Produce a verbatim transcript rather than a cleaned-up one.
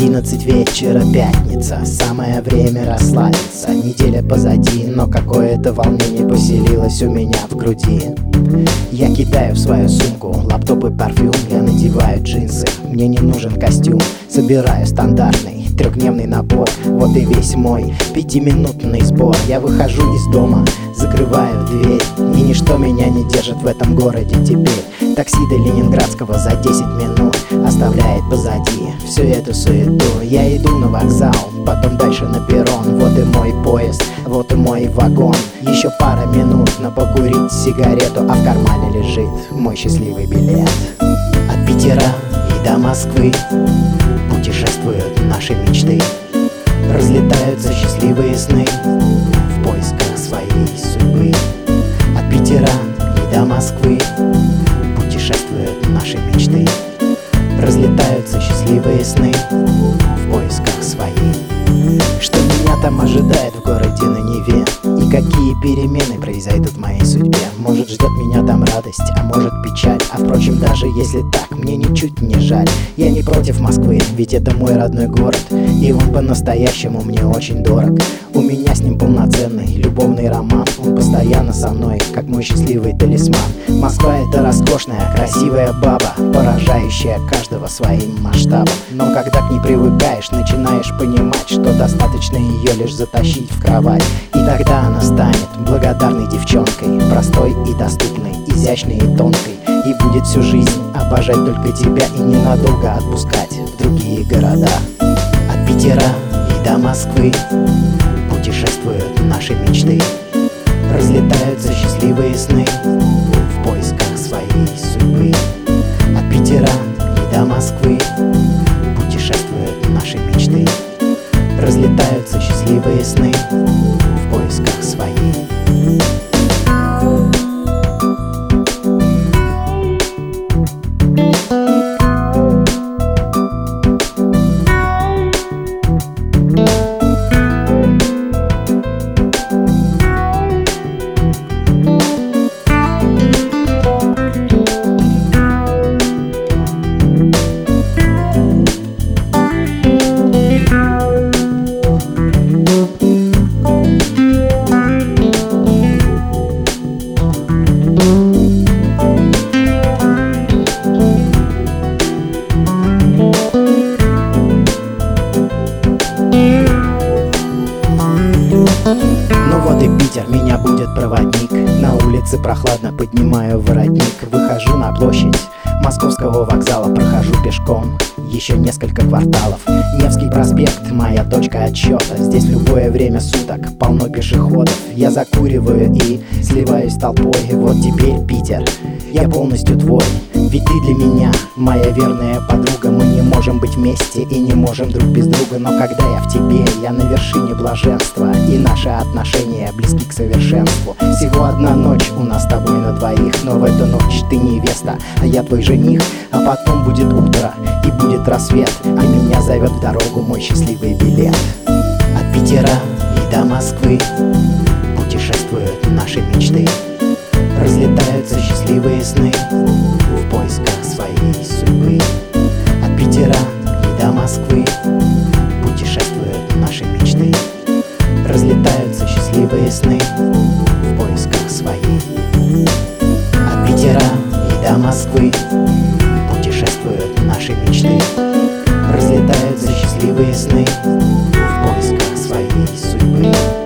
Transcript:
Одиннадцать вечера, пятница, самое время расслабиться. Неделя позади, но какое-то волнение поселилось у меня в груди. Я кидаю в свою сумку лаптоп и парфюм, я надеваю джинсы, мне не нужен костюм. Собираю стандартный трехдневный набор, вот и весь мой пятиминутный сбор. Я выхожу из дома, закрываю дверь, и ничто меня не держит в этом городе теперь. Такси до Ленинградского за десять минут оставляет позади всю эту суету. Я иду на вокзал, потом дальше на перрон. Вот и мой поезд, вот и мой вагон. Еще пара минут на покурить сигарету, а в кармане лежит мой счастливый билет. От Питера и до Москвы путешествуют наши мечты. Разлетаются счастливые сны в поисках своей судьбы. От Питера и до Москвы путешествуют наши мечты. Разлетаются счастливые сны в поисках своей. Что меня там ожидает в городе на Неве, и какие перемены произойдут в моей судьбе. Может, ждет меня там радость, а может печаль. А впрочем, даже если так, мне ничуть не жаль. Я не против Москвы, ведь это мой родной город, и он по-настоящему мне очень дорог. У меня с ним полноценный любовный роман, он постоянно со мной, как мой счастливый талисман. Москва — это роскошная, красивая баба, поражающая каждого своим масштабом. Но когда к ней привыкаешь, начинаешь понимать, что достаточно ее лишь затащить в кровать, и тогда она станет благодарной девчонкой, простой и доступной, изящной и тонкой, и будет всю жизнь обожать только тебя и ненадолго отпускать в другие города. От Питера и до Москвы путешествуют наши мечты. Разлетаются счастливые сны в поисках своей судьбы. От Питера и до Москвы путешествуют наши мечты. Разлетаются счастливые сны в поисках своей. Ну вот и Питер, меня будет проводник. На улице прохладно, поднимаю воротник. Выхожу на площадь Московского вокзала, прохожу пешком еще несколько кварталов. Невский проспект, моя точка отсчета. Здесь в любое время суток полно пешеходов. Я закуриваю и сливаюсь с толпой. Вот теперь, Питер, я полностью твой. Ведь ты для меня моя верная подруга. Мы не можем быть вместе и не можем друг без друга. Но когда я в тебе, я на вершине блаженства, и наши отношения близки к совершенству. Всего одна ночь у нас с тобой на двоих, но в эту ночь ты невеста, а я твой жених. А потом будет утро и будет рассвет, а меня зовет в дорогу мой счастливый билет. От Питера и до Москвы путешествуют наши мечты. Разлетаются счастливые сны в поисках своей судьбы. От Питера и до Москвы путешествуют наши мечты. Разлетаются счастливые сны в поисках своей. От Питера и до Москвы путешествуют наши мечты. Разлетаются счастливые сны в поисках своей судьбы.